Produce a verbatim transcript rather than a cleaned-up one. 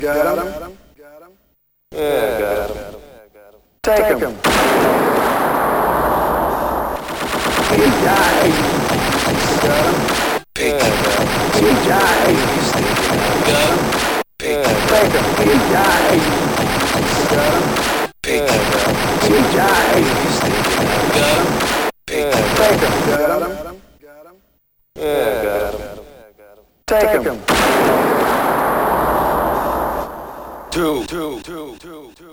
Got him. Yeah, got him. Take him. He died. Got him. Yeah, got him. He died. Got him. Take him. He died. Got him. Yeah, got him. He died. Got him. Yeah, Take him. Got him. yeah, got him. Take him. Two, two, two, two, two.